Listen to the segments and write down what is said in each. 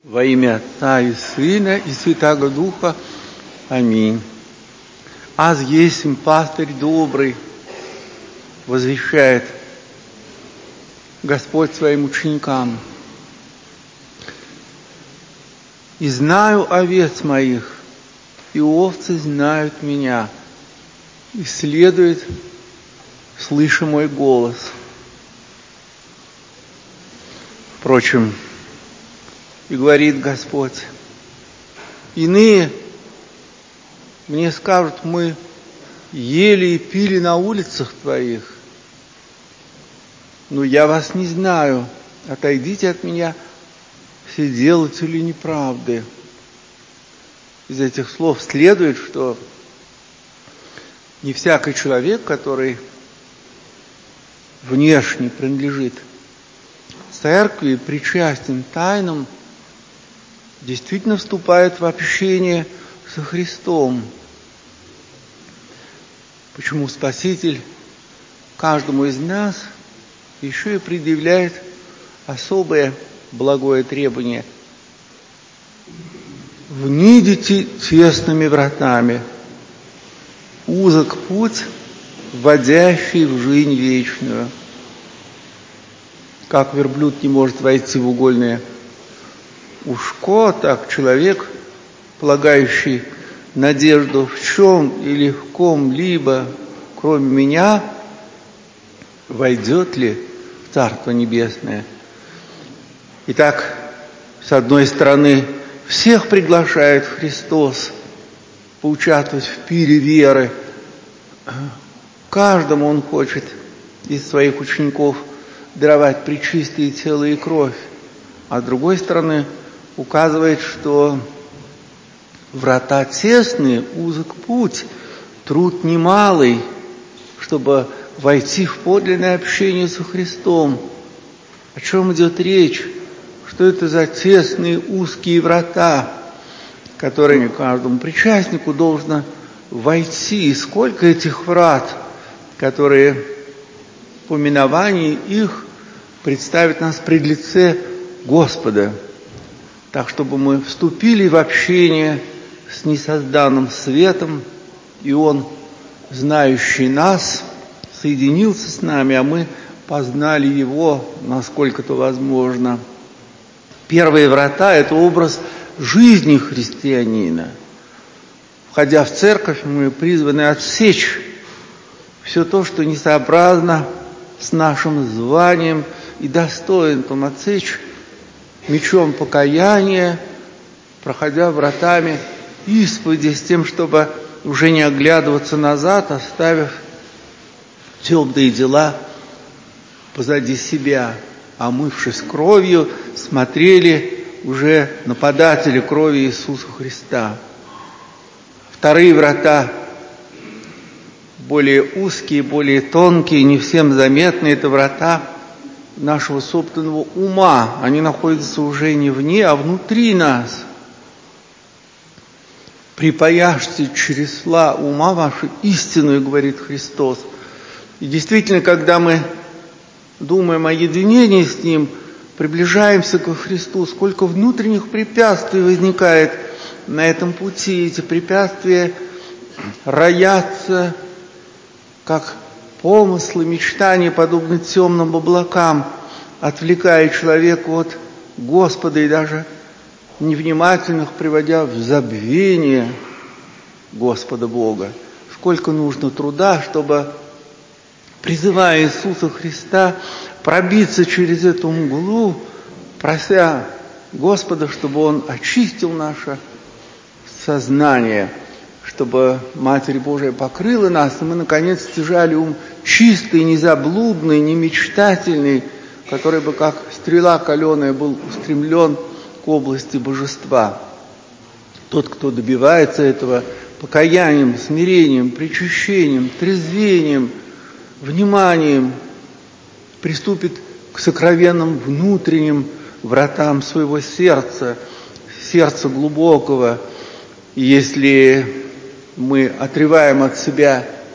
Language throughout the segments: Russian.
Во имя Отца и Сына и Святаго Духа. Аминь. Аз есмь пастырь добрый, возвещает Господь своим ученикам. И знаю овец моих, и овцы знают меня, и следует, слыша мой голос. Впрочем, и говорит Господь, иные мне скажут, мы ели и пили на улицах твоих, но я вас не знаю, отойдите от меня, все делатели неправды. Из этих слов следует, что не всякий человек, который внешне принадлежит церкви, причастен тайнам, действительно вступает в общение со Христом. Почему Спаситель каждому из нас еще и предъявляет особое благое требование: внидите тесными вратами, узок путь, вводящий в жизнь вечную. Как верблюд не может войти в угольное ушко, так человек, полагающий надежду в чем или в ком-либо, кроме меня, войдет ли в Царство Небесное? Итак, с одной стороны, всех приглашает Христос поучаствовать в пире веры. Каждому Он хочет из своих учеников даровать пречистые тело и кровь. А с другой стороны, указывает, что врата тесные, узок путь, труд немалый, чтобы войти в подлинное общение со Христом. О чем идет речь? Что это за тесные узкие врата, которые каждому причастнику должно войти? И сколько этих врат, которые по миновании их представят нас пред лице Господа, так, чтобы мы вступили в общение с несозданным светом, и Он, знающий нас, соединился с нами, а мы познали Его, насколько то возможно. Первые врата – это образ жизни христианина. Входя в церковь, мы призваны отсечь все то, что несообразно с нашим званием и достоинством, отсечь мечом покаяния, проходя вратами исповеди, с тем, чтобы уже не оглядываться назад, оставив темные дела позади себя, омывшись кровью, смотрели уже на подателя крови Иисуса Христа. Вторые врата, более узкие, более тонкие, не всем заметны, это врата нашего собственного ума. Они находятся уже не вне, а внутри нас. «Припаяшьте чресла ума ваши истинную», говорит Христос. И действительно, когда мы думаем о единении с Ним, приближаемся ко Христу, сколько внутренних препятствий возникает на этом пути. Эти препятствия роятся, как помыслы, мечтания, подобны темным облакам, отвлекая человека от Господа и даже невнимательных приводя в забвение Господа Бога. Сколько нужно труда, чтобы, призывая Иисуса Христа, пробиться через эту мглу, прося Господа, чтобы Он очистил наше сознание, чтобы Матерь Божия покрыла нас, и мы, наконец, стяжали ум чистый, незаблудный, немечтательный, который бы, как стрела каленая, был устремлен к области божества. Тот, кто добивается этого покаянием, смирением, причащением, трезвением, вниманием, приступит к сокровенным внутренним вратам своего сердца, сердца глубокого. И если мы отрываем от себя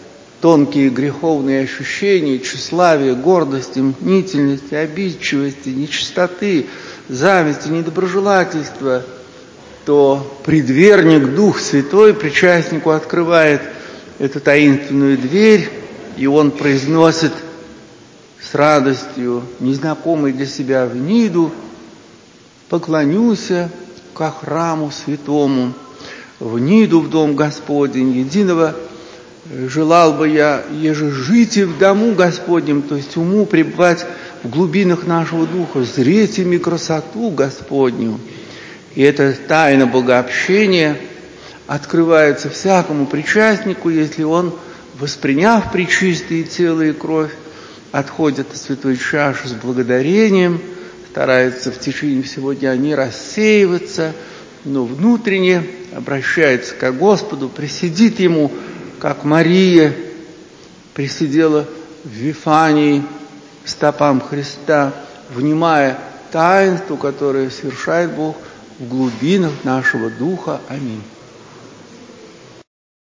тонкие греховные ощущения, тщеславия, гордости, мнительности, обидчивости, нечистоты, зависти, недоброжелательства, то предверник, Дух Святой, причастнику открывает эту таинственную дверь, и он произносит с радостью незнакомый для себя вниду: «Поклонюся ко храму святому, вниду в дом Господень, единого желал бы я, еже жите в дому Господнем», то есть уму пребывать в глубинах нашего духа, зреть ими красоту Господню. И эта тайна богообщения открывается всякому причастнику, если он, восприняв пречистые тело и кровь, отходит от святой чаши с благодарением, старается в течение всего дня не рассеиваться, но внутренне обращается к Господу, присядит Ему, как Мария присидела в Вифании к стопам Христа, внимая таинству, которое совершает Бог в глубинах нашего духа. Аминь.